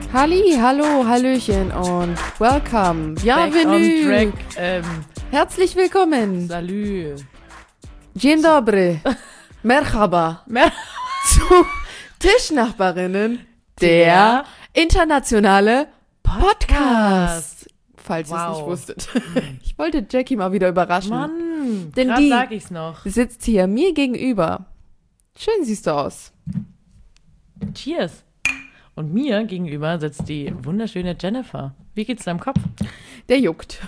Halli, hallo, hallöchen und welcome. Bienvenue. Herzlich willkommen. Salut. Dzień dobry. Merhaba. Zu Tischnachbarinnen, der internationale Podcast. Falls ihr es nicht wusstet. Ich wollte Jackie mal wieder überraschen. Mann, denn grad die sag ich's noch. sitzt hier mir gegenüber. Schön siehst du aus. Cheers. Und mir gegenüber sitzt die wunderschöne Jennifer. Wie geht's deinem Kopf? Der juckt.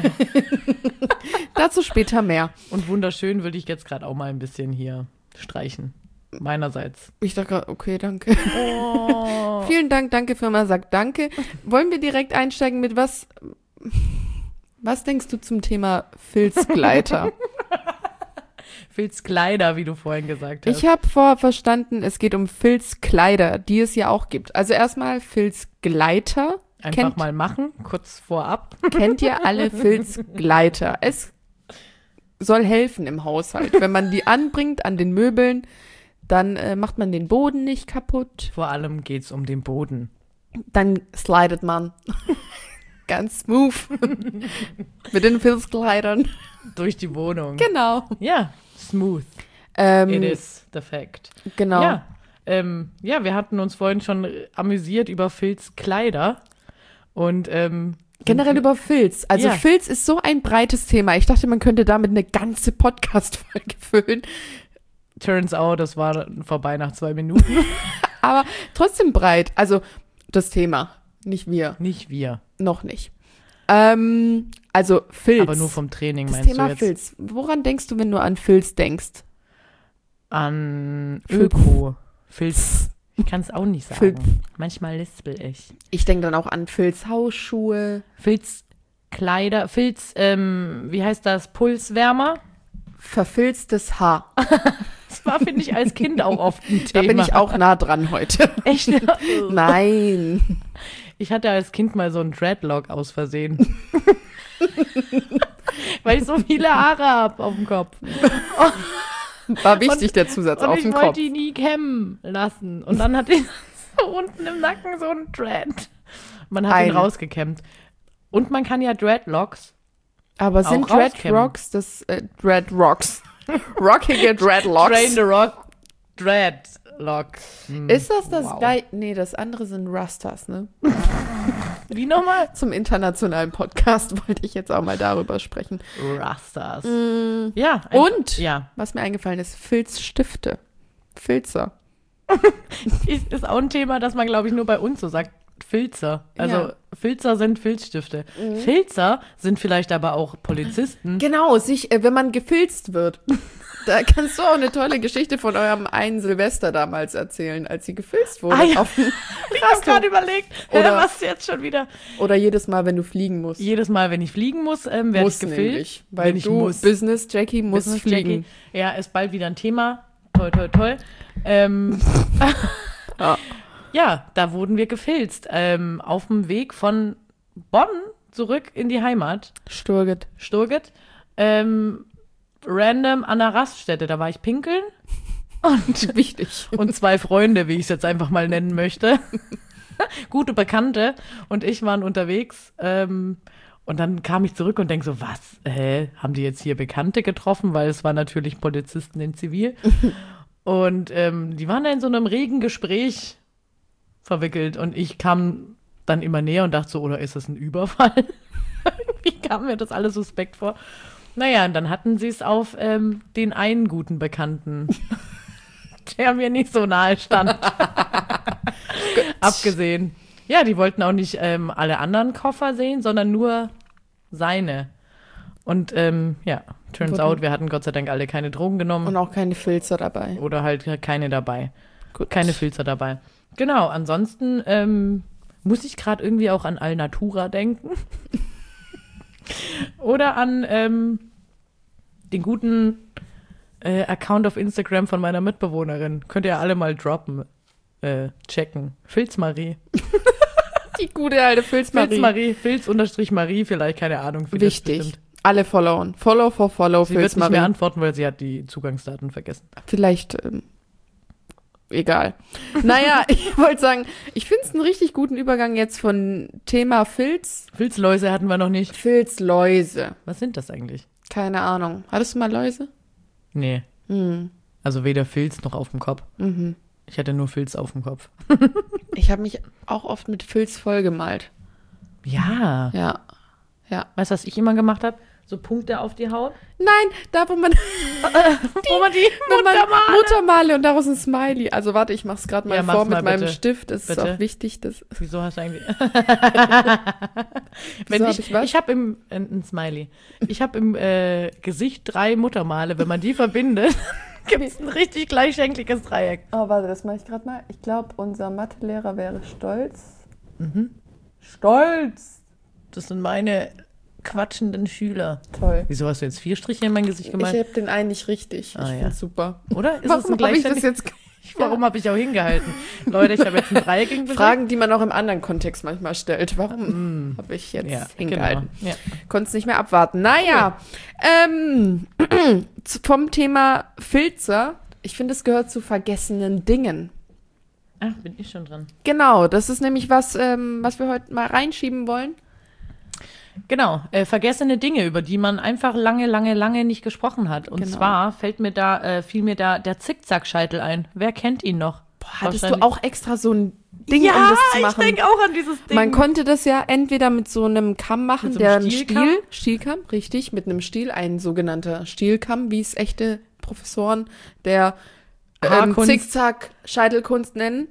Dazu später mehr. Und wunderschön würde ich jetzt gerade auch mal ein bisschen hier streichen. Meinerseits. Ich dachte gerade, okay, danke. Oh. Vielen Dank, danke Firma sagt danke. Wollen wir direkt einsteigen mit was? Was denkst du zum Thema Filzgleiter? Filzkleider, wie du vorhin gesagt hast. Ich habe vorher verstanden, es geht um Filzkleider, die es ja auch gibt. Also erstmal Filzgleiter. Einfach mal machen, kurz vorab. Kennt ihr alle Filzgleiter? Es soll helfen im Haushalt. Wenn man die anbringt an den Möbeln, dann macht man den Boden nicht kaputt. Vor allem geht's um den Boden. Dann slidet man ganz smooth mit den Filzkleidern. Durch die Wohnung. Genau. Ja, smooth. It is the fact. Genau. Ja, wir hatten uns vorhin schon amüsiert über Filzkleider. Und Generell über Filz. Also Ja. Filz ist so ein breites Thema. Ich dachte, man könnte damit eine ganze Podcast-Folge füllen. turns out, das war vorbei nach 2 Minuten. Aber trotzdem breit. Also das Thema. Nicht wir. Nicht wir. Noch nicht. Also Filz. Aber nur vom Training das meinst Thema du jetzt? Filz. Woran denkst du, wenn du an Filz denkst? An Filz. Öko. Filz. Ich kann es auch nicht sagen. Filz. Manchmal lispel ich. Ich denke dann auch an Filzhausschuhe. Filzkleider. Wie heißt das? Pulswärmer? Verfilztes Haar. Das war, finde ich, als Kind auch oft ein Da Thema. bin ich auch nah dran heute. Echt? Nein. Ich hatte als Kind mal so einen Dreadlock aus Versehen. Weil ich so viele Haare habe auf dem Kopf. War wichtig, der Zusatz Und auf ich dem wollte Kopf. die nie kämmen lassen. Und dann hatte ich so unten im Nacken so einen Dread. Man hat ihn Eine. rausgekämmt. Und man kann ja Dreadlocks. Aber sind auch rauskämmen. Dreadrocks Dreadrocks? Rockige Dreadlocks? Drain the Rock Dreadlock. Ist das Wow. gleich? Nee, das andere sind Rastas, ne? Wie nochmal? Zum internationalen Podcast wollte ich jetzt auch mal darüber sprechen. Rastas. Mm. Ja. Und? Ja. Was mir eingefallen ist, Filzstifte. Filzer. Ist auch ein Thema, das man, glaube ich, nur bei uns so sagt. Filzer. Also Ja. Filzer sind Filzstifte. Filzer sind vielleicht aber auch Polizisten. Genau, wenn man gefilzt wird. Da kannst du auch eine tolle Geschichte von eurem einen Silvester damals erzählen, als sie gefilzt wurde. Ah, ja. Auf dem Ich habe gerade überlegt, Oder- was jetzt schon wieder. Oder jedes Mal, wenn du fliegen musst. Jedes Mal, wenn ich fliegen muss, werde ich Muss gefilzt. nämlich, weil wenn ich du muss. Business Jackie muss Business fliegen. Jackie. Ja, ist bald wieder ein Thema. Toi, toi, toi. Ja. Ja, da wurden wir gefilzt. Auf dem Weg von Bonn zurück in die Heimat. Sturget. Sturget. Random an der Raststätte. Da war ich pinkeln. Wichtig. Und 2 Freunde, wie ich es jetzt einfach mal nennen möchte. Gute Bekannte. Und ich waren unterwegs. Und dann kam ich zurück und denke so, was? Haben die jetzt hier Bekannte getroffen? Weil es waren natürlich Polizisten in Zivil. Und die waren da in so einem regen Gespräch verwickelt. Und ich kam dann immer näher und dachte so, oder ist das ein Überfall? Wie kam mir das alles suspekt vor? Naja, und dann hatten sie es auf den einen guten Bekannten, der mir nicht so nahe stand. Abgesehen. Ja, die wollten auch nicht alle anderen Koffer sehen, sondern nur seine. Und turns out, wir hatten Gott sei Dank alle keine Drogen genommen. Und auch keine Filzer dabei. Oder halt keine dabei. Gut. Keine Filzer dabei. Genau, ansonsten muss ich gerade irgendwie auch an Alnatura denken. Oder an den guten Account auf Instagram von meiner Mitbewohnerin. Könnt ihr alle mal droppen. Checken. Filzmarie. Die gute alte Filzmarie. Filzmarie. Filz-Marie vielleicht, keine Ahnung. wie das Wichtig. bestimmt. Alle followen. Follow for follow, Sie wird nicht Filzmarie. mehr antworten, weil sie hat die Zugangsdaten vergessen. Vielleicht egal. Naja, ich wollte sagen, ich finde es einen richtig guten Übergang jetzt von Thema Filz. Filzläuse hatten wir noch nicht. Filzläuse. Was sind das eigentlich? Keine Ahnung. Hattest du mal Läuse? Nee. Also weder Filz noch auf dem Kopf. Mhm. Ich hatte nur Filz auf dem Kopf. Ich habe mich auch oft mit Filz vollgemalt. Ja. Ja. Weißt du, was ich immer gemacht habe? So Punkte auf die Haut. Nein, da wo man Wo man die Muttermale und daraus ein Smiley. Also warte, ich mach's gerade mal Ja, vor mach's mit mal meinem bitte. Stift. Das ist Bitte. auch wichtig. Das Wieso hast du eigentlich... Wieso hab ich was? Ich habe ein Smiley. Ich habe im Gesicht 3 Muttermale. Wenn man die verbindet, gibt es ein richtig gleichschenkliges Dreieck. Oh, warte, das mache ich gerade mal. Ich glaube, unser Mathelehrer wäre stolz. Stolz! Das sind meine quatschenden Schüler. Toll. Wieso hast du jetzt 4 Striche in mein Gesicht Ich gemalt? habe den einen nicht richtig. Ah, Ich ja. finde super. Oder? Ist es ein Warum habe ich das gleichzeitig? jetzt? Warum habe ich auch hingehalten? Leute, ich habe jetzt ein Dreieck im Gesicht. Fragen, die man auch im anderen Kontext manchmal stellt. Warum habe ich jetzt Ja, hingehalten? genau. Ja. Konnte es nicht mehr abwarten. Naja, vom Thema Filzer. Ich finde, es gehört zu vergessenen Dingen. Ach, bin ich schon dran. Genau, das ist nämlich was, was wir heute mal reinschieben wollen. Genau, vergessene Dinge, über die man einfach lange nicht gesprochen hat. Und Genau. zwar fiel mir da der Zickzackscheitel ein. Wer kennt ihn noch? Hattest du Wahrscheinlich- auch extra so ein Ding, ja, um das zu machen? ich denke auch an dieses Ding. Man konnte das ja entweder mit so einem Kamm machen, Mit so der einem einen Stielkamm? Stielkamm, richtig, mit einem Stiel, ein sogenannter Stielkamm, wie es echte Professoren der Haarkunst. Zickzack-Scheitelkunst nennen.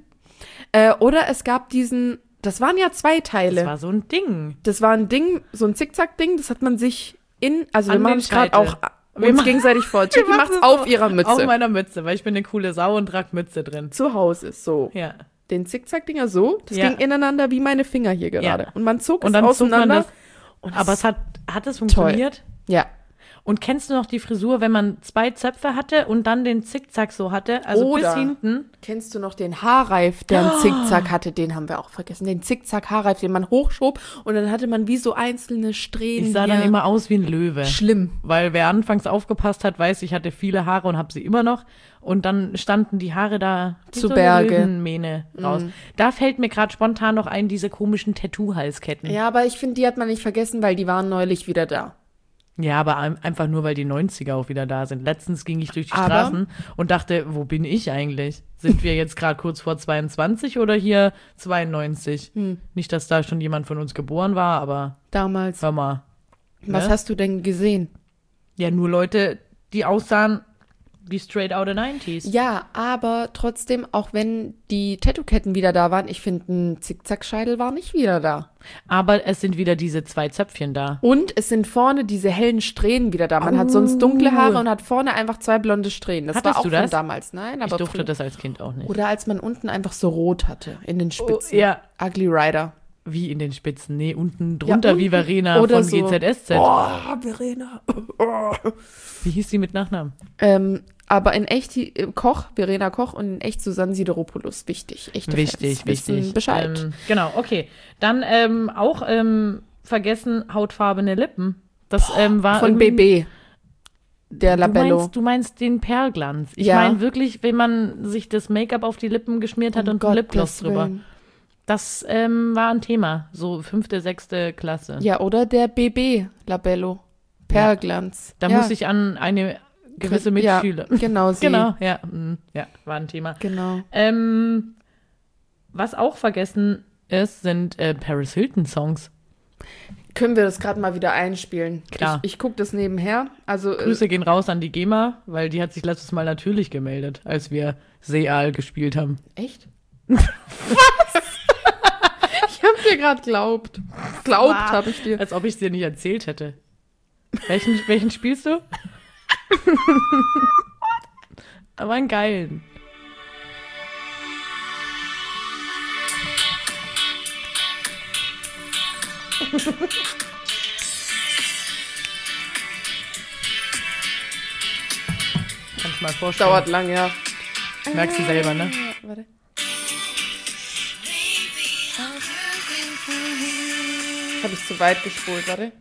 Oder es gab diesen, das waren ja 2 Teile. Das war so ein Ding. Das war ein Ding, so ein Zickzack-Ding, das hat man sich also wir An machen den es gerade Scheitel. auch Wir uns machen- gegenseitig vor. Jackie Wir macht's machen's auf so ihrer Mütze. Auf meiner Mütze, weil ich bin eine coole Sau und trage Mütze drin. Zu Hause, so. Ja. Den Zickzack-Dinger so, das Ja. ging ineinander wie meine Finger hier gerade. Ja. Und man zog Und es dann zog man auseinander. das. Und Aber es hat es funktioniert? ja. Und kennst du noch die Frisur, wenn man 2 Zöpfe hatte und dann den Zickzack so hatte? Also Oder- bis hinten. Kennst du noch den Haarreif, der einen Zickzack hatte? Den haben wir auch vergessen. Den Zickzack-Haarreif, den man hochschob und dann hatte man wie so einzelne Strähnen. Ich sah dann hier. immer aus wie ein Löwe. Schlimm. Weil wer anfangs aufgepasst hat, weiß, ich hatte viele Haare und habe sie immer noch. Und dann standen die Haare da wie Zu so eine Berge. Löwenmähne raus. Da fällt mir gerade spontan noch ein, diese komischen Tattoo-Halsketten. Ja, aber ich finde, die hat man nicht vergessen, weil die waren neulich wieder da. Ja, aber einfach nur, weil die 90er auch wieder da sind. Letztens ging ich durch die Aber- Straßen und dachte, wo bin ich eigentlich? Sind wir jetzt gerade kurz vor 22 oder hier 92? Nicht, dass da schon jemand von uns geboren war, aber Damals. hör mal. Was ne? hast du denn gesehen? Ja, nur Leute, die aussahen wie straight out of 90s. Ja, aber trotzdem, auch wenn die Tattoo-Ketten wieder da waren, ich finde, ein Zickzack-Scheitel war nicht wieder da. Aber es sind wieder diese 2 Zöpfchen da. Und es sind vorne diese hellen Strähnen wieder da. Man hat sonst dunkle Haare und hat vorne einfach 2 blonde Strähnen. Das Hattest war auch du von das? damals. Nein, Ich aber durfte früher. das als Kind auch nicht. Oder als man unten einfach so rot hatte in den Spitzen. Ja, Ugly Rider. wie in den Spitzen. Nee, unten drunter unten wie Verena oder von so. GZSZ. Oh, Verena. Wie hieß die mit Nachnamen? Aber in echt Verena Koch und in echt Susanne Sideropoulos. Wichtig, echte Fans wissen Wichtig. Bescheid. Genau, okay. Dann auch vergessen hautfarbene Lippen. Das war Von irgendwie- BB. Der Labello. Du meinst den Perlglanz. Ich Ja. meine wirklich, wenn man sich das Make-up auf die Lippen geschmiert hat und ein Lipgloss drüber. Willen. Das war ein Thema. So 5., 6. Klasse. Ja, oder der BB Labello. Perlglanz. Da ja. muss ich an eine gewisse Mitschüler. Ja, genau, sie. Genau, ja. Ja, war ein Thema. Genau. Was auch vergessen ist, sind Paris Hilton Songs. Können wir das gerade mal wieder einspielen? Klar. Ich gucke das nebenher. Also, Grüße gehen raus an die GEMA, weil die hat sich letztes Mal natürlich gemeldet, als wir Seal gespielt haben. echt? Was? Ich hab dir gerade glaubt. Glaubt habe ich dir. Als ob ich es dir nicht erzählt hätte. Welchen spielst du? Aber einen geilen. Kann ich mal vorstellen. Dauert lang, ja. Merkst du selber, ne? Warte. Habe ich zu weit gespult, warte.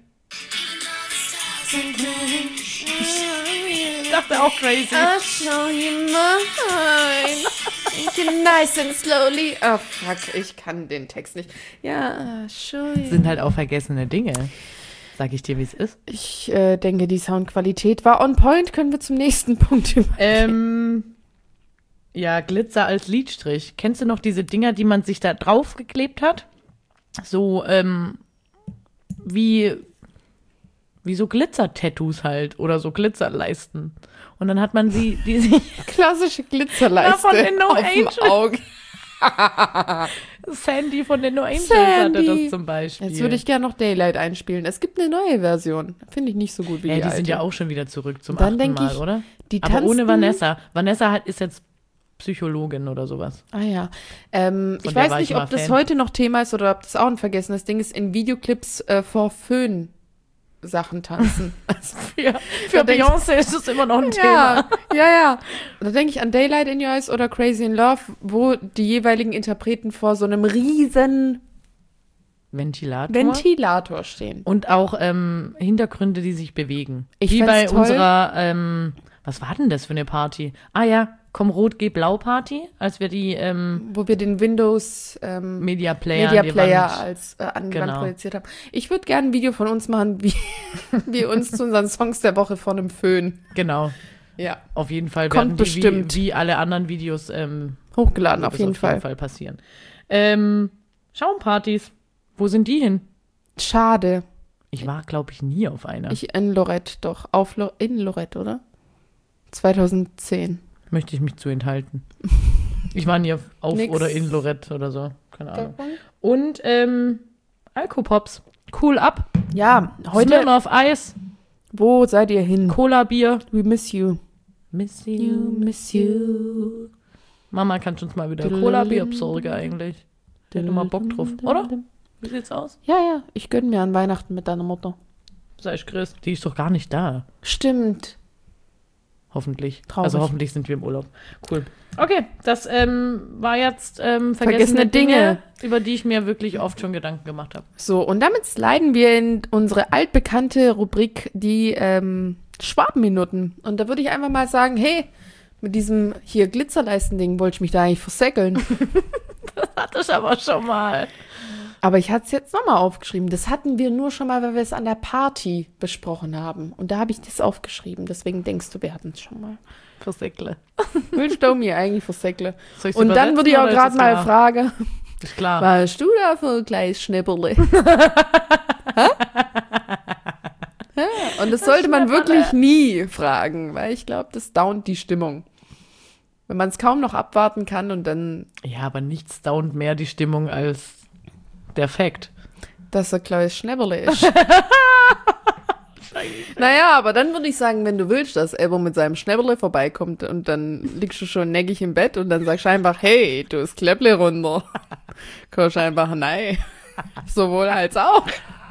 Ich dachte auch crazy. I'll show you mine. Nice and slowly. Oh, fuck, ich kann den Text nicht. Ja, schön. Sind halt auch vergessene Dinge. Sag ich dir, wie es ist. Ich denke, die Soundqualität war on point. Können wir zum nächsten Punkt übergehen? Ja, Glitzer als Lidstrich. Kennst du noch diese Dinger, die man sich da drauf geklebt hat? So, wie so Glitzer-Tattoos halt oder so Glitzerleisten. Und dann hat man die Klassische Glitzerleiste von den No auf dem Angels. Auge. Sandy von den No Angels Sandy. hatte das zum Beispiel. Jetzt würde ich gerne noch Daylight einspielen. Es gibt eine neue Version. Finde ich nicht so gut wie die die alte. sind ja auch schon wieder zurück zum Dann 8. denk Mal, ich, oder? die Aber ohne tanzen- Vanessa. Vanessa ist jetzt Psychologin oder sowas. Ah ja. Ich der weiß war ich nicht, mal ob das Fan. heute noch Thema ist oder ob das auch ein vergessenes Ding ist, in Videoclips vor Föhn Sachen tanzen. Also, Für denk ich- Beyoncé ist das immer noch ein Thema. ja. Da denke ich an Daylight in Your Eyes oder Crazy in Love, wo die jeweiligen Interpreten vor so einem riesen Ventilator stehen. Und auch Hintergründe, die sich bewegen. Ich Wie fänd's bei toll. unserer, was war denn das für eine Party? Ah ja, Komm Rot, Geh Blau Party, als wir die Wo wir den Windows Media Player, Media an die Player Wand- als an die Wand Genau. projiziert haben. Ich würde gerne ein Video von uns machen, wie wir uns zu unseren Songs der Woche vor einem Föhn. Genau, Ja. auf jeden Fall Kommt werden die bestimmt. wie alle anderen Videos Hochgeladen, wird auf es jeden Fall. passieren. Schaumpartys, wo sind die hin? Schade. Ich war, glaube ich, nie auf einer. Ich in Lorette doch. In Lorette, oder? 2010. Möchte ich mich zu enthalten. Ich war nie auf Nix. oder in Lorette oder so. Keine Ahnung. Und Alkopops. Cool ab. Ja, Heute heute. auf Eis. Wo seid ihr hin? Cola-Bier. We miss you. Miss miss you. Mama, kannst du uns mal wieder Cola-Bier besorgen eigentlich? Der hätte mal Bock drauf, oder? Wie sieht's aus? Ja, ich gönn mir an Weihnachten mit deiner Mutter. Sei ich grüß. Die ist doch gar nicht da. Stimmt. Hoffentlich. Traurig. Also hoffentlich sind wir im Urlaub. Cool. Okay, das war jetzt vergessene Vergessene Dinge, Dinge. über die ich mir wirklich oft schon Gedanken gemacht habe. So, und damit sliden wir in unsere altbekannte Rubrik, die Schwabenminuten. Und da würde ich einfach mal sagen, hey, mit diesem hier Glitzerleisten-Ding wollte ich mich da eigentlich versäckeln. Hatte ich aber schon mal. Aber ich hatte es jetzt nochmal aufgeschrieben. Das hatten wir nur schon mal, weil wir es an der Party besprochen haben. Und da habe ich das aufgeschrieben. Deswegen denkst du, wir hatten es schon mal. Versäckle. Willst du mir eigentlich versäckle? Soll ich's Und dann übersetzen würde ich auch oder ist gerade das mal klar? fragen, Ist klar. was hast du da für ein kleines Schnipperle? Ja, und das sollte man wirklich nie fragen, weil ich glaube, das downt die Stimmung. Wenn man es kaum noch abwarten kann und dann, Ja, aber nichts downt mehr die Stimmung als der Fakt. dass er kleines Schnäpperle ist. Naja, aber dann würde ich sagen, wenn du willst, dass Elbo mit seinem Schnäpperle vorbeikommt und dann liegst du schon neckig im Bett und dann sagst du einfach, hey, du hast Klepple runter. Kommst einfach, nein. Sowohl als auch.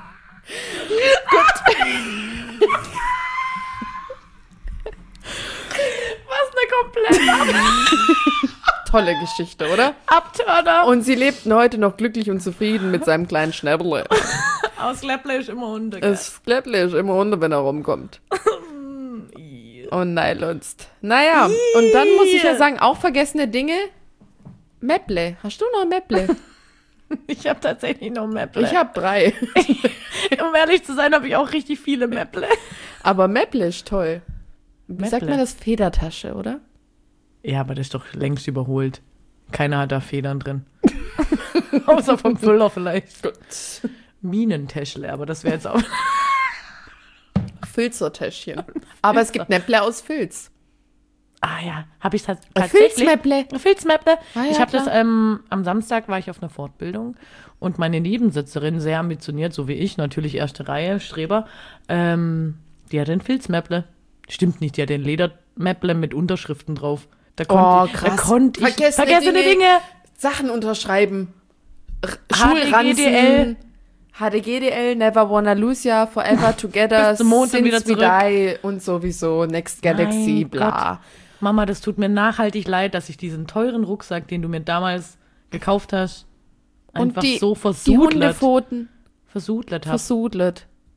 Was eine komplett Tolle Geschichte, oder? Abtörner. Und sie lebten heute noch glücklich und zufrieden mit seinem kleinen Schnäpperle. Aus Läpple ist immer Hunde. Das Klepple ist immer runter, wenn er rumkommt. Und nein, Lunst. Naja, und dann muss ich ja sagen, auch vergessene Dinge. Mäpple. Hast du noch ein Mäpple? Ich habe tatsächlich noch Mäpple. Ich habe 3. Um ehrlich zu sein, habe ich auch richtig viele Mäpple. Aber Mäpple ist toll. Wie Mäpple. sagt man das? Federtasche, oder? Ja, aber das ist doch längst überholt. Keiner hat da Federn drin. Außer vom Füller vielleicht. Gut. Minentäschle, aber das wäre jetzt auch... Filzertäschchen. Aber es gibt Mäpple aus Filz. Ah ja, habe ich tatsächlich... Filzmäpple. Filzmäpple. Ah, ja, Ich habe das, klar. am Samstag war ich auf einer Fortbildung und meine Nebensitzerin, sehr ambitioniert, so wie ich, natürlich erste Reihe, Streber, die hat ein Filzmäpple. Stimmt nicht, die hat ein Ledermäpple mit Unterschriften drauf. Da konnte krass. Da konnte ich Vergessene Dinge. Sachen unterschreiben. HDGDL. HDGDL, Never Wanna Lose Ya, Forever Together, Bis zum Mond und Since wieder We zurück. Die und sowieso Next Galaxy, Mein bla. Gott. Mama, das tut mir nachhaltig leid, dass ich diesen teuren Rucksack, den du mir damals gekauft hast, einfach Und die, so die versudelt Hundepfoten habe. versudelt.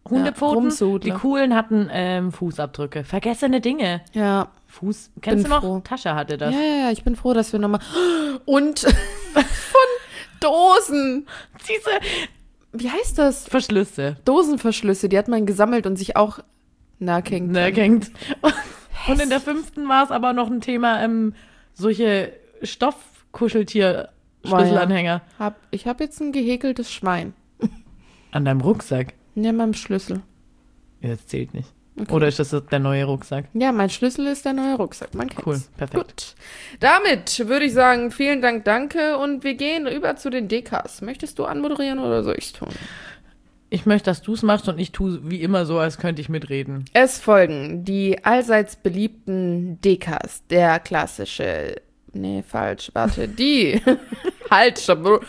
Hundepfoten. Rumsudler. Die coolen hatten Fußabdrücke. Vergessene Dinge. Ja. Kennst du noch? froh. Tascha hatte das. Ja, ich bin froh, dass wir nochmal. Und von Dosen. Diese Wie heißt das? Verschlüsse. Dosenverschlüsse, die hat man gesammelt und sich auch nahegehängt. Nahegehängt. Und in der 5. war es aber noch ein Thema, solche Stoffkuscheltier-Schlüsselanhänger. Ich habe jetzt ein gehäkeltes Schwein. An deinem Rucksack? Ja, meinem Schlüssel. Ja, das zählt nicht. Okay. Oder ist das der neue Rucksack? Ja, mein Schlüssel ist der neue Rucksack. Man kennt's. Cool, perfekt. Gut. Damit würde ich sagen, vielen Dank, danke. Und wir gehen über zu den Dekas. Möchtest du anmoderieren oder soll ich's tun? Ich möchte, dass du es machst und ich tue wie immer so, als könnte ich mitreden. Es folgen die allseits beliebten Dekas. Der klassische. Nee, falsch. Warte. Die. Halt, stopp.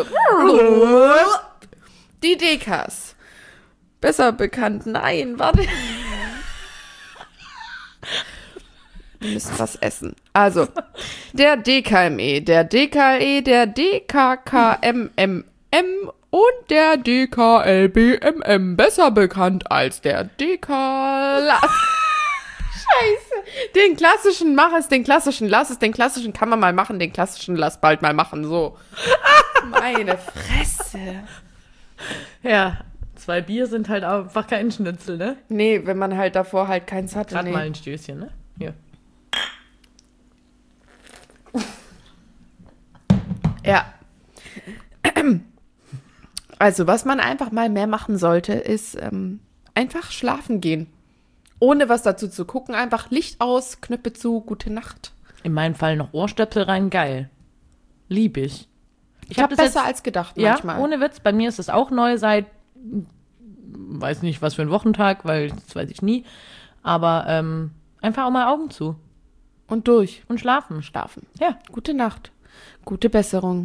Die Dekas. Besser bekannt. Nein, warte. Wir müssen was essen. Also, der DKME, der DKE, der DKKMMM und der DKLBMM, besser bekannt als der Scheiße. Den klassischen mach es, den klassischen lass es, den klassischen kann man mal machen, den klassischen lass bald mal machen, so. Meine Fresse. Ja, 2 Bier sind halt einfach kein Schnitzel, ne? Nee, wenn man halt davor halt keins hatte. Gerade Nee. mal ein Stößchen, ne? Hier. Ja. Also, was man einfach mal mehr machen sollte, ist einfach schlafen gehen. Ohne was dazu zu gucken, einfach Licht aus, Knöpfe zu, gute Nacht. In meinem Fall noch Ohrstöpsel rein, geil. Lieb ich. Ich habe besser als gedacht manchmal. Ja, ohne Witz. Bei mir ist es auch neu seit, weiß nicht, was für ein Wochentag, weil das weiß ich nie. Aber einfach auch mal Augen zu Und durch. und schlafen. Schlafen. Ja. Gute Nacht. Gute Besserung.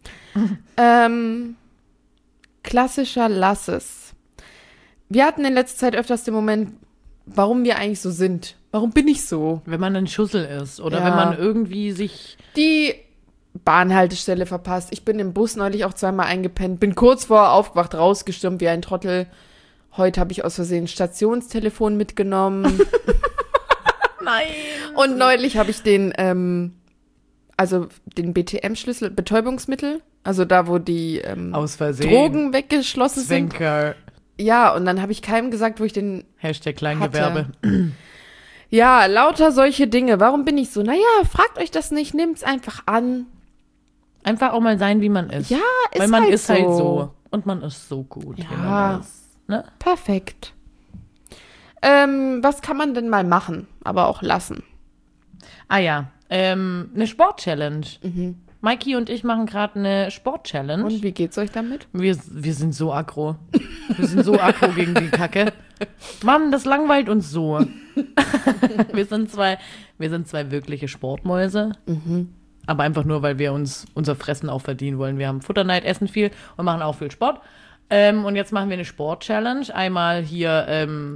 Klassischer Lass es. Wir hatten in letzter Zeit öfters den Moment, warum wir eigentlich so sind. Warum bin ich so? Wenn man ein Schussel ist oder Ja. wenn man irgendwie sich... Die Bahnhaltestelle verpasst. Ich bin im Bus neulich auch zweimal eingepennt. Bin kurz vor aufgewacht, rausgestürmt wie ein Trottel. Heute habe ich aus Versehen ein Stationstelefon mitgenommen. Nein! Und neulich habe ich den BTM-Schlüssel, Betäubungsmittel, also da, wo die Aus Versehen. Drogen weggeschlossen sind. Zwinker. Ja, und dann habe ich keinem gesagt, wo ich den Hashtag Kleingewerbe. Ja, lauter solche Dinge. Warum bin ich so? Naja, fragt euch das nicht, nimmt's einfach an. Einfach auch mal sein, wie man ist. Ja, ist Weil man halt ist so. halt so. Und man ist so gut, wie Ja. man ist. Ne? Perfekt. Was kann man denn mal machen, aber auch lassen? Ah ja, eine Sport-Challenge. Mhm. Maiki und ich machen gerade eine Sport-Challenge. Und wie geht's euch damit? Wir sind so aggro. Wir sind so aggro gegen die Kacke. Mann, das langweilt uns so. Wir sind zwei wirkliche Sportmäuse. Aber einfach nur, weil wir uns unser Fressen auch verdienen wollen. Wir haben Futterneid, essen viel und machen auch viel Sport. Und jetzt machen wir eine Sport-Challenge. Einmal hier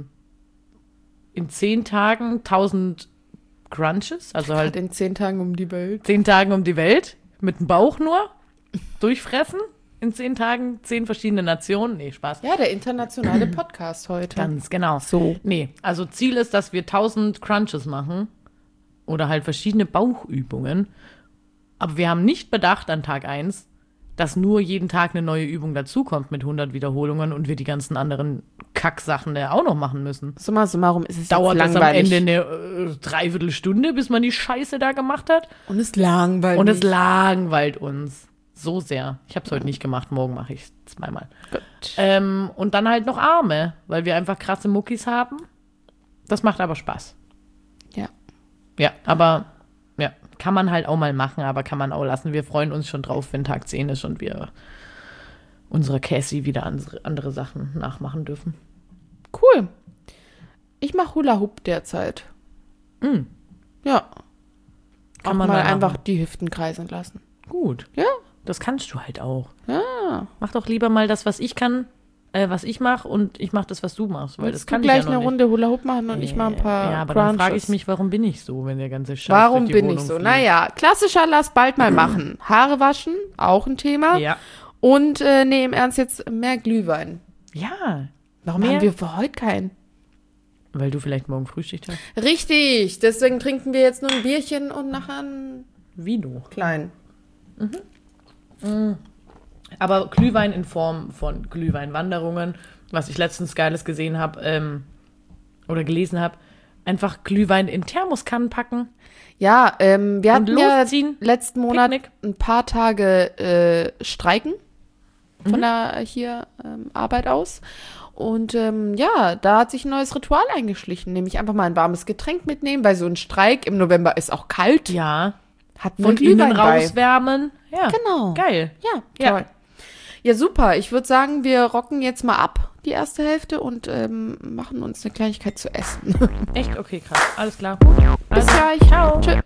in 10 Tagen 1000 Crunches. Also halt In 10 Tagen um die Welt. 10 Tagen um die Welt. Mit dem Bauch nur. Durchfressen. In 10 Tagen 10 verschiedene Nationen. Nee, Spaß. Ja, der internationale Podcast heute. Ganz genau. So. Nee, also Ziel ist, dass wir 1000 Crunches machen. Oder halt verschiedene Bauchübungen. Aber wir haben nicht bedacht an Tag 1, dass nur jeden Tag eine neue Übung dazukommt mit 100 Wiederholungen und wir die ganzen anderen Kacksachen auch noch machen müssen. Summa summarum ist es Dauert jetzt das am langweilig. Ende eine Dreiviertelstunde, bis man die Scheiße da gemacht hat? Und es langweilig. Und es langweilt uns so sehr. Ich habe es heute nicht gemacht, morgen mache ich es zweimal. Gut. Und dann halt noch Arme, weil wir einfach krasse Muckis haben. Das macht aber Spaß. Ja. Ja, aber ja, kann man halt auch mal machen, aber kann man auch lassen. Wir freuen uns schon drauf, wenn Tag 10 ist und wir unsere Cassie wieder andere Sachen nachmachen dürfen. Cool. Ich mache Hula Hoop derzeit. Ja. Kann Auch man mal mal einfach machen. die Hüften kreisen lassen. Gut. Ja. Das kannst du halt auch. Ja. Mach doch lieber mal das, was ich kann, was ich mache und ich mache das, was du machst, weil Willst das du kann gleich ich ja noch eine nicht. Runde Hula Hoop machen und ich mache ein paar Ja, aber dann frage ich Crunches? mich, warum bin ich so, wenn der ganze Scheiß Warum durch die bin ich Wohnung so? fliegt? Naja, klassischer lass bald mal machen. Haare waschen, auch ein Thema. Ja. Und nee, im Ernst jetzt mehr Glühwein. Ja. Warum Mehr? haben wir für heute keinen? Weil du vielleicht morgen Frühstück hast. Richtig, deswegen trinken wir jetzt nur ein Bierchen und nachher ein Vino. klein. Aber Glühwein in Form von Glühweinwanderungen, was ich letztens Geiles gesehen habe oder gelesen habe, einfach Glühwein in Thermoskannen packen. Ja, wir hatten ja losziehen. letzten Monat Picknick. ein paar Tage Streiken von der Arbeit aus. Und ja, da hat sich ein neues Ritual eingeschlichen, nämlich einfach mal ein warmes Getränk mitnehmen, weil so ein Streik im November ist auch kalt. Ja. Hat man Von innen Glühwein bei. rauswärmen. Ja. Genau. Geil. Ja, Ja. toll. Ja, super. Ich würde sagen, wir rocken jetzt mal ab, die erste Hälfte, und machen uns eine Kleinigkeit zu essen. Echt? Okay, krass. Alles klar. Gut. Bis Also, gleich. ciao. Tschüss.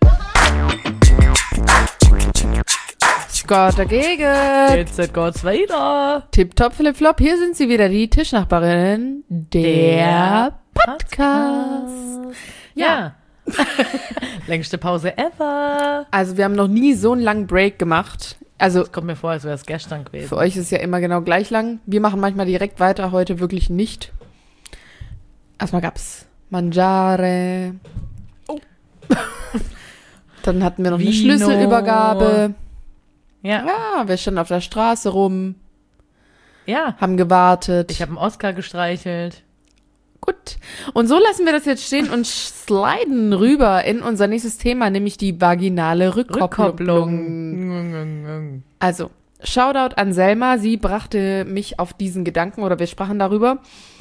Gott dagegen. Jetzt geht's weiter. Tipptopp, Flipflop, hier sind sie wieder, die Tischnachbarinnen, der Podcast. Ja. Längste Pause ever. Also wir haben noch nie so einen langen Break gemacht. Also Kommt mir vor, als wäre es gestern gewesen. für euch ist es ja immer genau gleich lang. Wir machen manchmal direkt weiter, heute wirklich nicht. Erstmal gab's Mangiare. Oh. Dann hatten wir noch eine Vino. Schlüsselübergabe. Ja. Ja, wir standen auf der Straße rum, Ja. haben gewartet. Ich habe einen Oscar gestreichelt. Gut. Und so lassen wir das jetzt stehen und sliden rüber in unser nächstes Thema, nämlich die vaginale Rückkopplung. Also, Shoutout an Selma. Sie brachte mich auf diesen Gedanken, oder wir sprachen darüber.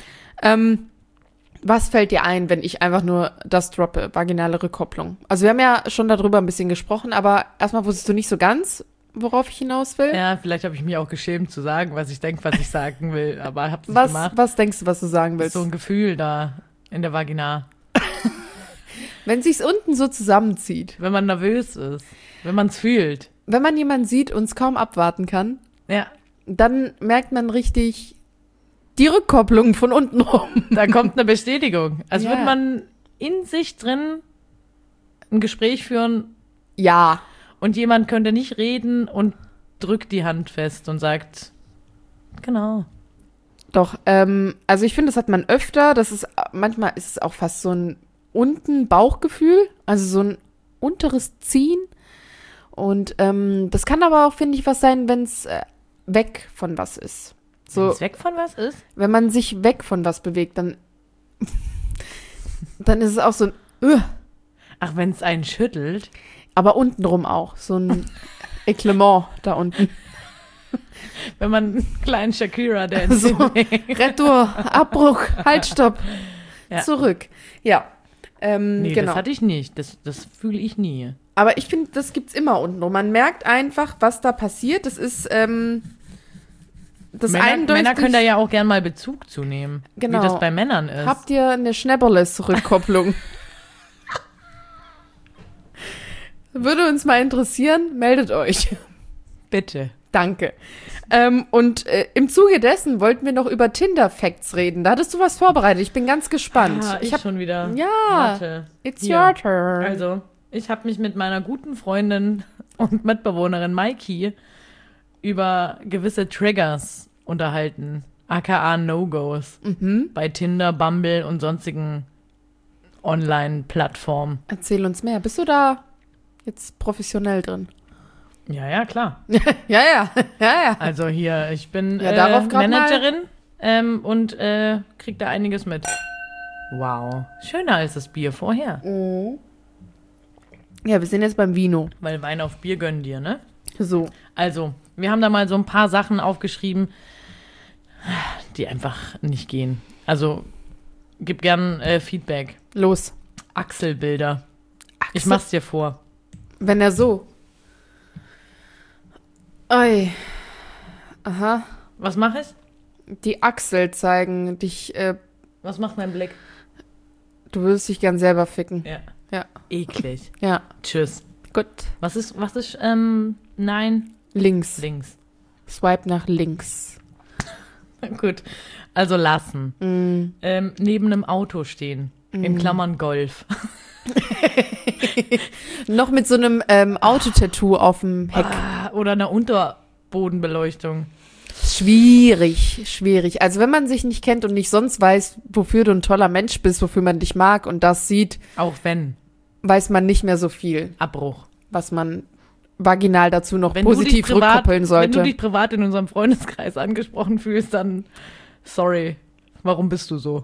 Was fällt dir ein, wenn ich einfach nur das droppe, vaginale Rückkopplung? Also wir haben ja schon darüber ein bisschen gesprochen, aber erstmal wusstest du nicht so ganz, worauf ich hinaus will. Ja, vielleicht habe ich mich auch geschämt zu sagen, was ich denke, was ich sagen will, aber hab's nicht gemacht. Was denkst du, was du sagen willst? So ein Gefühl da in der Vagina. Wenn sich's unten so zusammenzieht, Wenn man nervös ist, wenn man es fühlt. wenn man jemanden sieht und es kaum abwarten kann, Ja, dann merkt man richtig die Rückkopplung von unten rum. da kommt eine Bestätigung. Als Ja. würde man in sich drin ein Gespräch führen Ja. und jemand könnte nicht reden und drückt die Hand fest und sagt, genau. Doch, also ich finde, das hat man öfter. Manchmal ist es auch fast so ein unten Bauchgefühl, also so ein unteres Ziehen. Und das kann aber auch, finde ich, was sein, wenn es weg von was ist. Wenn So, es weg von was ist? wenn man sich weg von was bewegt, dann ist es auch so ein, Ach, wenn es einen schüttelt. aber untenrum auch, so ein Eklement da unten. Wenn man einen kleinen Shakira, der So, Retour, Abbruch, Halt, Stopp, Ja. zurück. Ja, Nee, genau. das hatte ich nicht. Das fühle ich nie. Aber ich finde, das gibt's immer untenrum. Man merkt einfach, was da passiert. Das ist, das Männer eindeutig. können da ja auch gern mal Bezug zu nehmen. Genau. Wie das bei Männern ist. Habt ihr eine Schnäpperles-Rückkopplung? Würde uns mal interessieren, meldet euch. Bitte. Danke. Und im Zuge dessen wollten wir noch über Tinder-Facts reden. Da hattest du was vorbereitet. Ich bin ganz gespannt. Ich hab, schon wieder. Ja, Warte. it's Hier. your turn. Also, ich habe mich mit meiner guten Freundin und Mitbewohnerin Maiki über gewisse Triggers unterhalten. aka No-Gos. Bei Tinder, Bumble und sonstigen Online-Plattformen. Erzähl uns mehr. Bist du da jetzt professionell drin? Ja, ja, klar. Ja. Also hier, ich bin Ja, darauf grad Managerin und krieg da einiges mit. Wow. Schöner als das Bier vorher. Ja, wir sind jetzt beim Vino. Weil Wein auf Bier gönnen dir, ne? So. Also, wir haben da mal so ein paar Sachen aufgeschrieben, die einfach nicht gehen. Also, gib gern Feedback. Los. Achselbilder. Ich Achsel- mach's dir vor. Wenn er so. Oi. Aha. Was mach ich? Die Achsel zeigen dich, Was macht mein Blick? du würdest dich gern selber ficken. Ja. Ja. Eklig. Ja. Tschüss. Gut. Was ist, nein? Links. Links. Swipe nach links. Gut. Also lassen. Mm. Neben einem Auto stehen. In Klammern Golf. Noch mit so einem Autotattoo auf dem Heck. Oder einer Bodenbeleuchtung. Schwierig. Also wenn man sich nicht kennt und nicht sonst weiß, wofür du ein toller Mensch bist, wofür man dich mag und das sieht, Auch wenn. weiß man nicht mehr so viel, Abbruch. was man vaginal dazu noch Wenn du positiv dich privat- rückkoppeln Wenn sollte. du dich privat in unserem Freundeskreis angesprochen fühlst, dann sorry. Warum bist du so?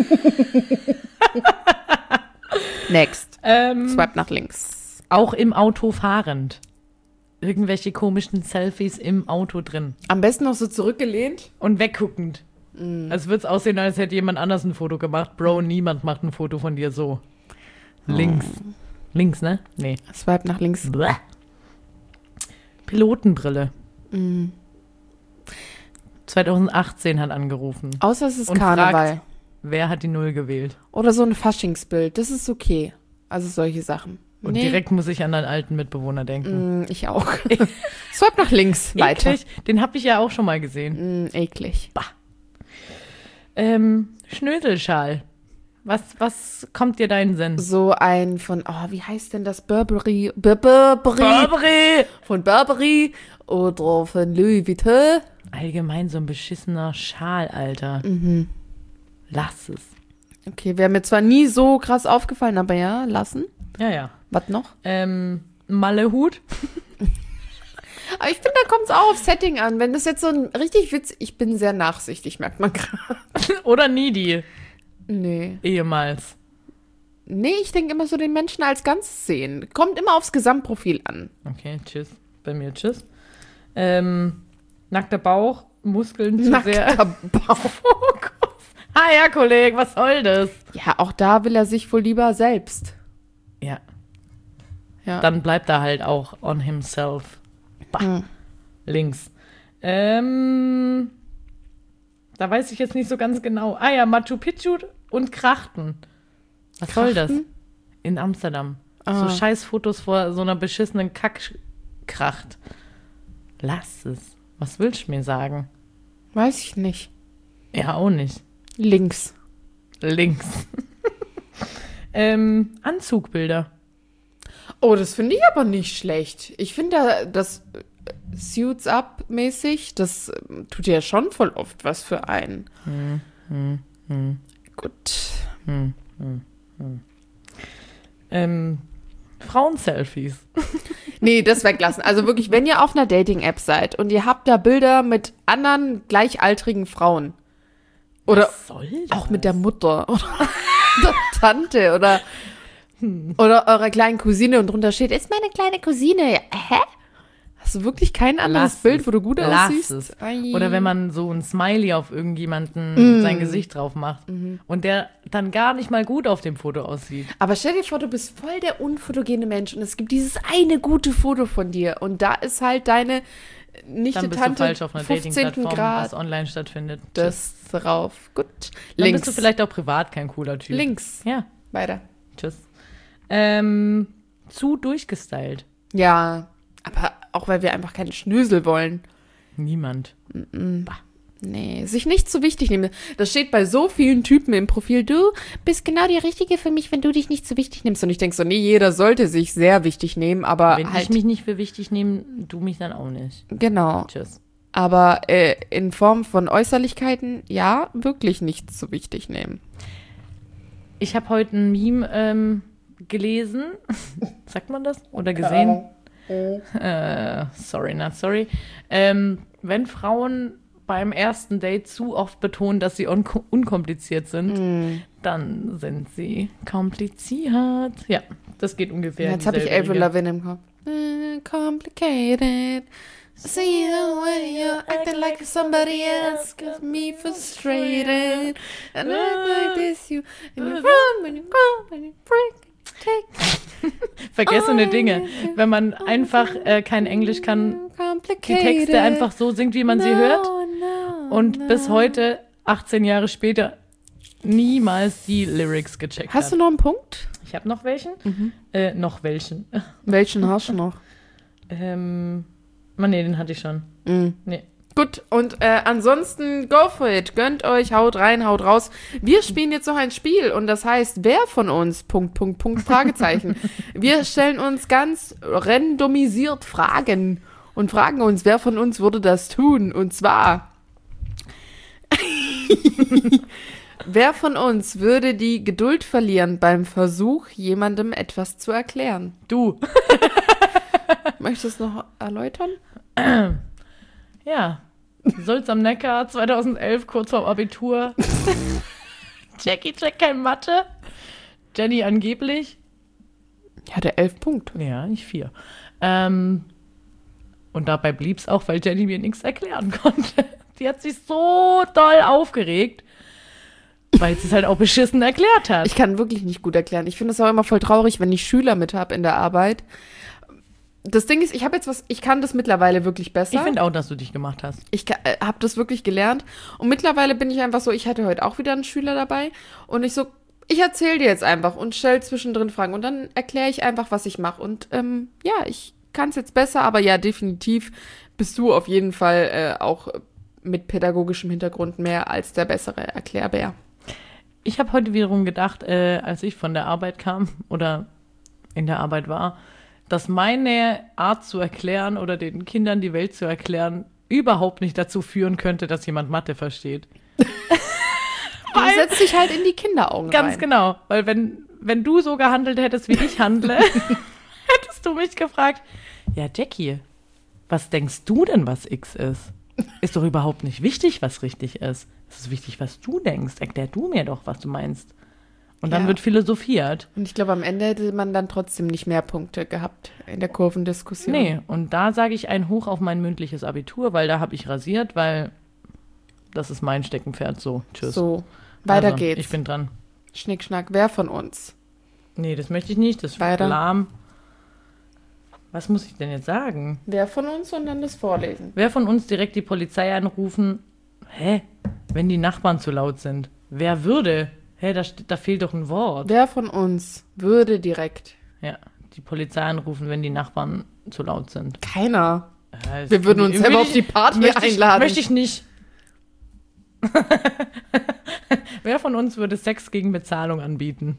Next. Swipe nach links. Auch im Auto fahrend. Irgendwelche komischen Selfies im Auto drin. Am besten noch so zurückgelehnt. Und wegguckend. Als würde es aussehen, als hätte jemand anders ein Foto gemacht. Bro, niemand macht ein Foto von dir so. Links. Links, ne? Nee. Swipe nach links. Bäh. Pilotenbrille. 2018 hat angerufen. Außer es ist Und Karneval. fragt, wer hat die Null gewählt? Oder so ein Faschingsbild. Das ist okay. Also solche Sachen. Und direkt muss ich an deinen alten Mitbewohner denken. Ich auch. Swipe nach links. Weiter. Eklig. Den habe ich ja auch schon mal gesehen. Eklig. Schnöselschal. Was kommt dir da in den Sinn? So ein von, wie heißt denn das? Burberry. Von Burberry oder von Louis Vuitton. Allgemein so ein beschissener Schal, Alter. Lass es. Okay, wäre mir zwar nie so krass aufgefallen, aber ja, lassen. Ja. Was noch? Malehut. Aber ich finde, da kommt es auch auf Setting an. Wenn das jetzt so ein richtig Witz, ich bin sehr nachsichtig, merkt man gerade. Oder Needy. Nee. Ehemals. Nee, ich denke immer so den Menschen als Ganzes sehen. Kommt immer aufs Gesamtprofil an. Okay, tschüss. Bei mir tschüss. Nackter Bauch, Muskeln zu sehr. Nackter Bauch. Fokus. Ja, Kollege, was soll das? Ja, auch da will er sich wohl lieber selbst. Ja. Ja. Dann bleibt er halt auch on himself. Bah. Links. Da weiß ich jetzt nicht so ganz genau. Ah ja, Machu Picchu und Krachten. Was soll das? In Amsterdam. So Scheißfotos vor so einer beschissenen Kackkracht. Lass es. Was willst du mir sagen? Weiß ich nicht. Ja, auch nicht. Links. Links. Anzugbilder. Oh, das finde ich aber nicht schlecht. Ich finde das Suits Up mäßig, das tut ja schon voll oft was für einen. Gut. Frauen-Selfies. Nee, das weglassen. Also wirklich, wenn ihr auf einer Dating-App seid und ihr habt da Bilder mit anderen gleichaltrigen Frauen oder Was soll das? auch mit der Mutter oder der Tante oder eurer kleinen Cousine und drunter steht, ist meine kleine Cousine. Hä? Hast du wirklich kein anderes Bild, wo du gut aussiehst? Es. Oder wenn man so ein Smiley auf irgendjemanden sein Gesicht drauf macht und der dann gar nicht mal gut auf dem Foto aussieht. Aber stell dir vor, du bist voll der unfotogene Mensch und es gibt dieses eine gute Foto von dir und da ist halt deine Nichte, Dann bist Tante, du falsch auf einer 15. Dating-Plattform, Grad was online stattfindet. das drauf. Gut. Dann Links. bist du vielleicht auch privat kein cooler Typ. Links. Ja, Weiter. tschüss. Zu durchgestylt. Ja, aber auch weil wir einfach keine Schnösel wollen. Niemand. Nee, sich nicht zu wichtig nehmen. Das steht bei so vielen Typen im Profil. Du bist genau die Richtige für mich, wenn du dich nicht zu wichtig nimmst. Und ich denke so, nee, jeder sollte sich sehr wichtig nehmen, aber Wenn halt, ich mich nicht für wichtig nehme, du mich dann auch nicht. genau. Tschüss. Aber in Form von Äußerlichkeiten, ja, wirklich nicht zu wichtig nehmen. Ich habe heute ein Meme gelesen. Sagt man das? Oder gesehen? Sorry, not sorry. Wenn Frauen beim ersten Date zu oft betonen, dass sie unkompliziert sind, dann sind sie kompliziert. Ja, das geht ungefähr. Jetzt habe ich dieselbe Avril Regel. Lavigne im Kopf. Complicated. See the way you're acting like somebody else got me frustrated. And I like this you in your room when you go when you break. Vergessene Dinge. Wenn man einfach kein Englisch kann, die Texte einfach so singt, wie man sie hört. Und bis heute, 18 Jahre später, niemals die Lyrics gecheckt Hast hat. du noch einen Punkt? Ich habe noch welchen? Noch welchen? Welchen hast du noch? Nee, den hatte ich schon. Nee. Gut, und ansonsten go for it. Gönnt euch, haut rein, haut raus. Wir spielen jetzt noch ein Spiel und das heißt, wer von uns, Fragezeichen. Wir stellen uns ganz randomisiert Fragen und fragen uns, wer von uns würde das tun? Und zwar, wer von uns würde die Geduld verlieren beim Versuch, jemandem etwas zu erklären? Du. Möchtest du es noch erläutern? Ja. Sulz am Neckar, 2011, kurz vorm Abitur. Jackie checkt kein Mathe. Jenny angeblich. Ja, der 11 Punkte. Ja, nicht 4. Und dabei blieb es auch, weil Jenny mir nichts erklären konnte. Die hat sich so doll aufgeregt, weil sie es halt auch beschissen erklärt hat. Ich kann wirklich nicht gut erklären. Ich finde es auch immer voll traurig, wenn ich Schüler mit habe in der Arbeit. Das Ding ist, ich kann das mittlerweile wirklich besser. Ich finde auch, dass du dich gemacht hast. Ich habe das wirklich gelernt. Und mittlerweile bin ich einfach so, ich hatte heute auch wieder einen Schüler dabei. Und ich erzähle dir jetzt einfach und stelle zwischendrin Fragen. Und dann erkläre ich einfach, was ich mache. Und ja, ich kann es jetzt besser. Aber ja, definitiv bist du auf jeden Fall auch mit pädagogischem Hintergrund mehr als der bessere Erklärbär. Ich habe heute wiederum gedacht, als ich von der Arbeit kam oder in der Arbeit war, dass meine Art zu erklären oder den Kindern die Welt zu erklären überhaupt nicht dazu führen könnte, dass jemand Mathe versteht. Du setzt dich halt in die Kinderaugen rein. Ganz genau, weil wenn du so gehandelt hättest, wie ich handle, hättest du mich gefragt, ja Jackie, was denkst du denn, was X ist? Ist doch überhaupt nicht wichtig, was richtig ist. Es ist wichtig, was du denkst. Erklär du mir doch, was du meinst. Und dann wird philosophiert. Und ich glaube, am Ende hätte man dann trotzdem nicht mehr Punkte gehabt in der Kurvendiskussion. Nee, und da sage ich ein Hoch auf mein mündliches Abitur, weil da habe ich rasiert, weil das ist mein Steckenpferd. So, tschüss. So, weiter Also, geht's. Ich bin dran. Schnick, schnack, wer von uns? Nee, das möchte ich nicht. Das ist Weiter. lahm. Was muss ich denn jetzt sagen? Wer von uns und dann das Vorlesen. Wer von uns direkt die Polizei anrufen? Wenn die Nachbarn zu laut sind. Wer würde? Da fehlt doch ein Wort. Wer von uns würde direkt? Ja, die Polizei anrufen, wenn die Nachbarn zu laut sind. Keiner. Wir würden uns selber auf die Party einladen. Möchte ich nicht. Wer von uns würde Sex gegen Bezahlung anbieten?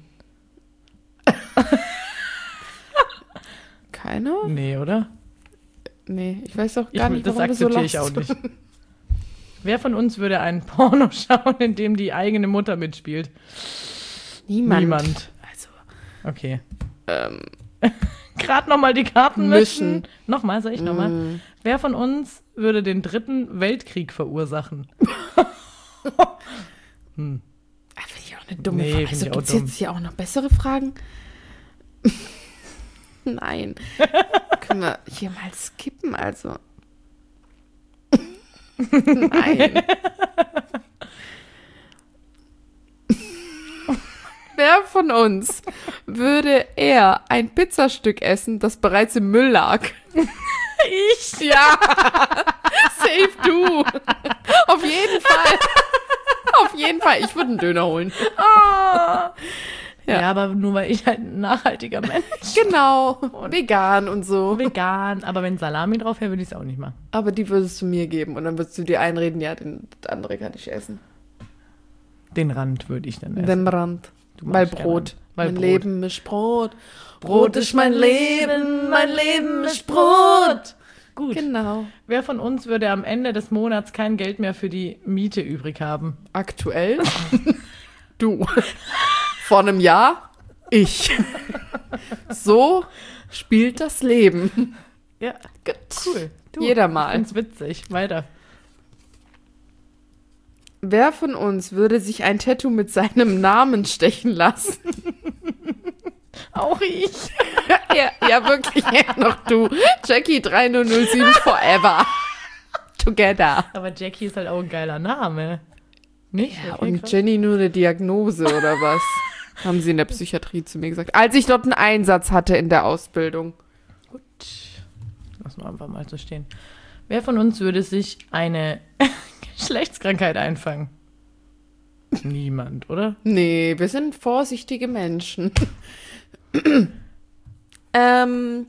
Keiner? Nee, oder? Nee, ich weiß auch gar nicht, das warum du so akzeptiere ich auch nicht. Wer von uns würde einen Porno schauen, in dem die eigene Mutter mitspielt? Niemand. Also, okay. Gerade nochmal die Karten mischen. Nochmal, soll ich nochmal? Wer von uns würde den 3. Weltkrieg verursachen? Finde ich auch eine dumme Nee, Frage. Also, finde ich auch gibt es dumm. jetzt hier auch noch bessere Fragen? Können wir hier mal skippen, also. Nein. Wer von uns würde eher ein Pizzastück essen, das bereits im Müll lag? Ich? Ja. Safe du. Auf jeden Fall. Auf jeden Fall. Ich würde einen Döner holen. Ja, aber nur weil ich halt ein nachhaltiger Mensch Genau. Vegan und so. vegan, aber wenn Salami drauf wäre, würde ich es auch nicht machen. Aber die würdest du mir geben und dann würdest du dir einreden, ja, das andere kann ich essen. Den Rand würde ich dann essen. Den Rand. Du Weil magst Brot. keinen. Weil Mein Brot. Leben ist Brot. Brot ist mein Leben ist Brot. Gut. Genau. Wer von uns würde am Ende des Monats kein Geld mehr für die Miete übrig haben? Aktuell? Du. Vor einem Jahr? Ich. So spielt das Leben. Ja, Gut. cool. Du, Jeder mal. Ich find's witzig. Weiter. Wer von uns würde sich ein Tattoo mit seinem Namen stechen lassen? Auch ich. Ja, wirklich, ja, noch du. Jackie 3007 forever. Together. Aber Jackie ist halt auch ein geiler Name. Nicht? Ja, Okay, und krass. Jenny nur eine Diagnose oder was? Haben sie in der Psychiatrie zu mir gesagt. Als ich dort einen Einsatz hatte in der Ausbildung. Gut. Lassen wir einfach mal so stehen. Wer von uns würde sich eine Geschlechtskrankheit einfangen? Niemand, oder? Nee, wir sind vorsichtige Menschen. Wer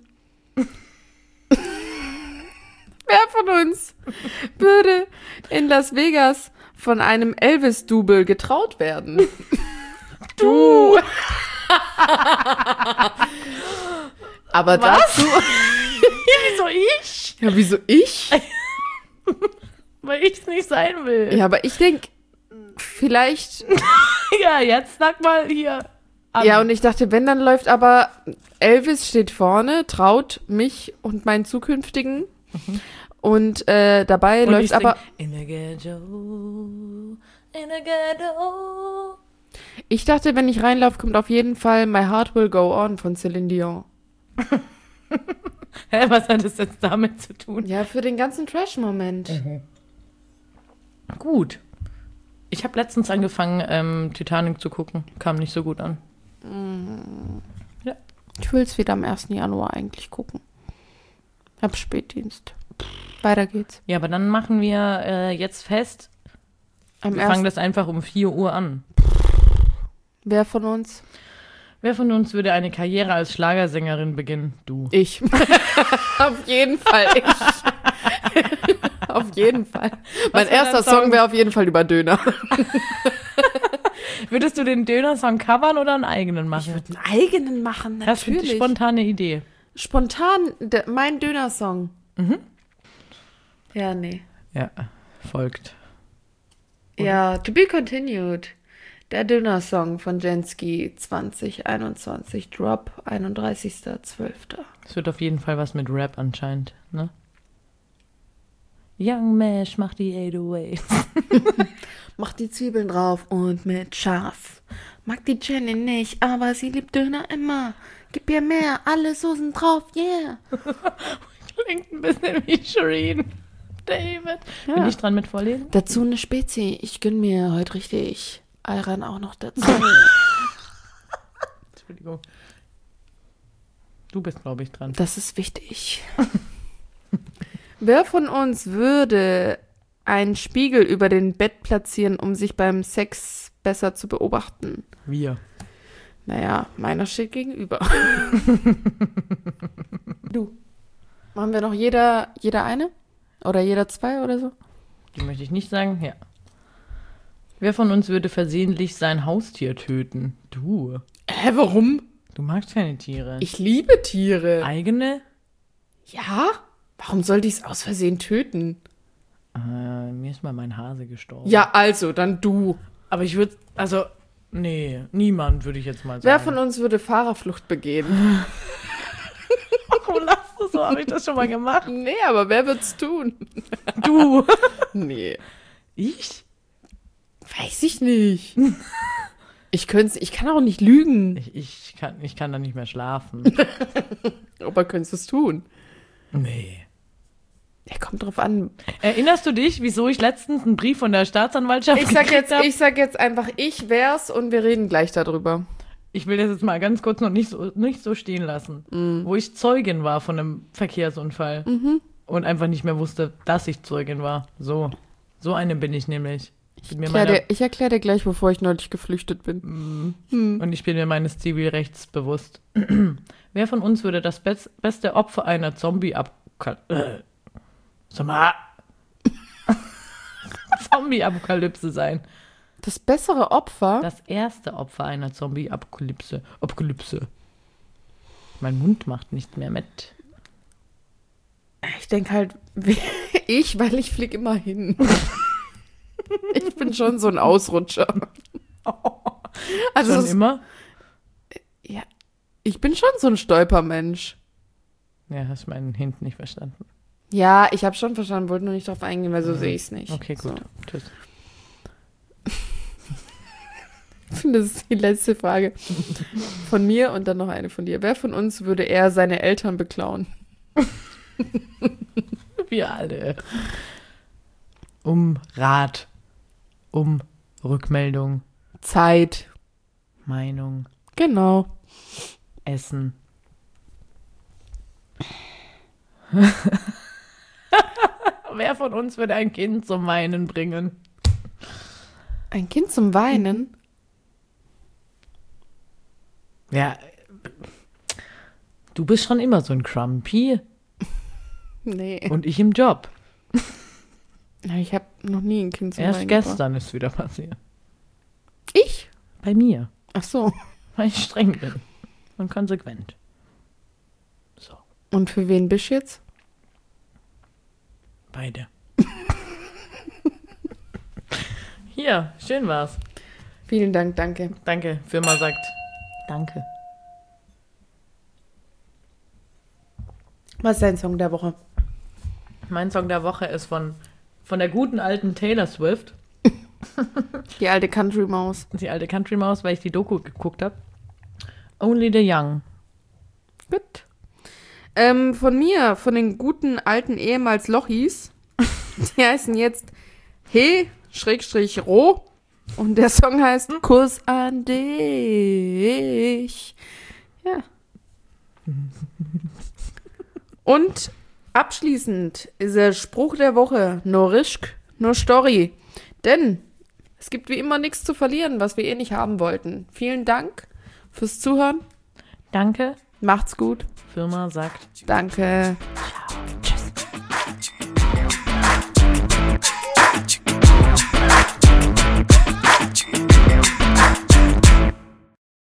von uns würde in Las Vegas von einem Elvis-Double getraut werden? Du! Aber Was? dazu, Wieso ich? Ja, wieso ich? Weil ich es nicht sein will. Ja, aber ich denke, vielleicht. Ja, jetzt sag mal hier. An. Ja, und ich dachte, wenn, dann läuft aber Elvis steht vorne, traut mich und meinen zukünftigen. Und dabei Und läuft ich sing, aber. In the ghetto, in the ghetto. Ich dachte, wenn ich reinlaufe, kommt auf jeden Fall My Heart Will Go On von Celine Dion. Hä, was hat das jetzt damit zu tun? Ja, für den ganzen Trash-Moment. Gut. Ich habe letztens angefangen, Titanic zu gucken. Kam nicht so gut an. Ja. Ich will es wieder am 1. Januar eigentlich gucken. Hab Spätdienst. Weiter geht's. Ja, aber dann machen wir jetzt fest, Am wir fangen das einfach um 4 Uhr an. Wer von uns? Wer von uns würde eine Karriere als Schlagersängerin beginnen? Du. Ich. Auf jeden Fall ich. Auf jeden Fall. Mein wär erster dein Song? Song wäre auf jeden Fall über Döner. Würdest du den Döner-Song covern oder einen eigenen Ich machen? würde einen eigenen machen, Das finde ich natürlich. spontane Idee. Spontan mein Döner-Song. Ja, nee. Ja, folgt. Ja, To Be Continued. Der Döner-Song von Jensky 2021. Drop 31.12. Es wird auf jeden Fall was mit Rap anscheinend, ne? Young Mesh macht die 808. Mach die Zwiebeln drauf und mit scharf. Mag die Jenny nicht, aber sie liebt Döner immer. Gib ihr mehr, alle Soßen drauf, yeah. Klingt ein bisschen wie Shireen. David. Ja. Bin ich dran mit vorlesen? Dazu eine Spezi. Ich gönn mir heute richtig. Ayran auch noch dazu. Entschuldigung. Du bist, glaube ich, dran. Das ist wichtig. Wer von uns würde einen Spiegel über den Bett platzieren, um sich beim Sex besser zu beobachten? Wir. Naja, meiner steht gegenüber. Du. Machen wir noch jeder eine? Oder jeder 2 oder so? Die möchte ich nicht sagen. Ja. Wer von uns würde versehentlich sein Haustier töten? Du. Warum? Du magst keine Tiere. Ich liebe Tiere. Eigene? Ja? Warum sollte ich es aus Versehen töten? Mir ist mal mein Hase gestorben. Ja, also, dann du. Aber ich würde, also, nee, niemand würde ich jetzt mal sagen. Wer von uns würde Fahrerflucht begehen? Warum lachst du so? Habe ich das schon mal gemacht? Nee, aber wer wird's tun? Du. Nee. Ich? Weiß ich nicht. Ich kann auch nicht lügen. Ich kann da nicht mehr schlafen. Aber könntest du es tun? Nee. Ja, kommt drauf an. Erinnerst du dich, wieso ich letztens einen Brief von der Staatsanwaltschaft Ich sag gekriegt hab? jetzt einfach, ich wär's und wir reden gleich darüber. Ich will das jetzt mal ganz kurz noch nicht so stehen lassen. Wo ich Zeugin war von einem Verkehrsunfall. Und einfach nicht mehr wusste, dass ich Zeugin war. So eine bin ich nämlich. Ich erkläre dir gleich, bevor ich neulich geflüchtet bin. Und ich bin mir meines Zivilrechts bewusst. Wer von uns würde das beste Opfer einer Zombie-Apokalypse sein? Das bessere Opfer? Das erste Opfer einer Zombie-Apokalypse. Mein Mund macht nicht mehr mit. Ich denke halt, weil ich flieg immer hin. Ich bin schon so ein Ausrutscher. Also Schon immer? Ja, ich bin schon so ein Stolpermensch. Ja, hast meinen Hint nicht verstanden. Ja, ich habe schon verstanden, wollte nur nicht drauf eingehen, weil so sehe ich es nicht. Okay, gut. So. Tschüss. Ich finde, das ist die letzte Frage von mir und dann noch eine von dir. Wer von uns würde eher seine Eltern beklauen? Wir alle. Um Rat. Um Rückmeldung. Zeit. Meinung. Genau. Essen. Wer von uns würde ein Kind zum Weinen bringen? Ein Kind zum Weinen? Ja. Du bist schon immer so ein Crumpy. Nee. Und ich im Job. Ich habe noch nie ein Kind zum Erst Weinen gestern ist wieder passiert. Ich? Bei mir. Ach so. Weil ich streng bin. Und konsequent. So. Und für wen bist du jetzt? Beide. Hier, schön war's. Vielen Dank, danke. Danke, Firma sagt danke. Was ist dein Song der Woche? Mein Song der Woche ist von der guten alten Taylor Swift. Die alte Country-Maus. Die alte Country-Maus, weil ich die Doku geguckt habe. Only the Young. Gut. Von mir, von den guten alten ehemals Lochis. Die heißen jetzt He-Ro. Und der Song heißt Kuss an dich. Ja. Und abschließend ist der Spruch der Woche: No Risk, no Story. Denn es gibt wie immer nichts zu verlieren, was wir nicht haben wollten. Vielen Dank fürs Zuhören. Danke. Macht's gut. Firma sagt Danke.